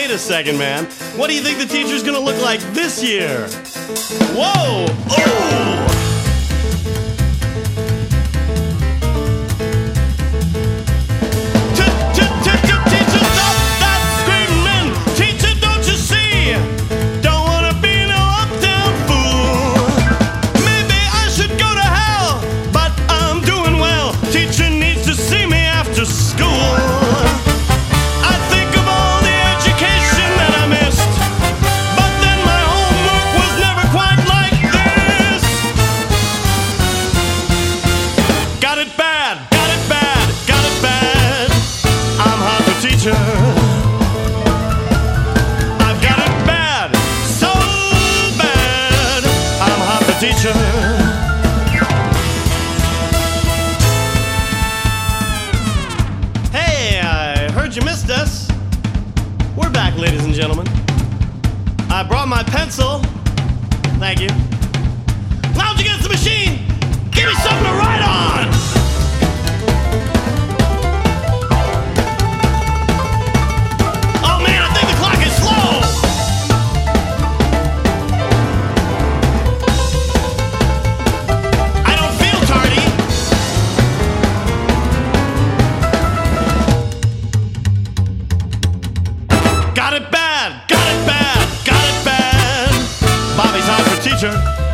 wait a second, man. What do you think the teacher's gonna look like this year? Whoa! Ooh! I've got it bad, so bad, I'm hot for teacher. Hey, I heard you missed us. We're back, ladies and gentlemen. I brought my pencil. Thank you. Lounge against the machine. Give me something to write on. Got it bad, got it bad, got it bad. Bobby's hot for teacher.